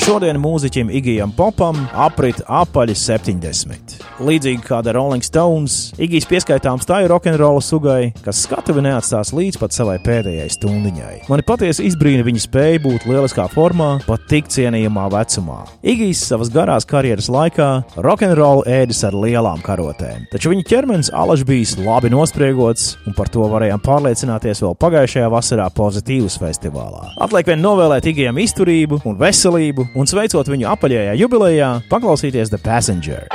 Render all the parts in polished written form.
šodien mūziķim Igijam Popam aprit apaļi 70. Līdzīgi kā The Rolling Stones, Igijs pieskaitāms tai rokenrola sugai, kas skatuvi neatstās līdz pat savai pēdējai stundiņai. Mani patiesi izbrīna viņa spēja būt lieliskā formā, pat tik cienījamā vecumā. Igijs savas garās karjeras laikā rokenrolu ēdis ar lielām karotēm, taču viņa ķermenis alaž bijis labi nospriegots, un par to varējām pārliecināties vēl pagājušajā vasarā Pozitīvas festivālā. Atliek vien novēlēt Igijam izturību un veselību, un sveicot viņu apaļajā jubilejā, paklausīties The Passenger.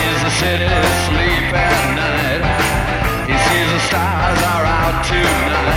City sleep at night. He sees the stars are out tonight.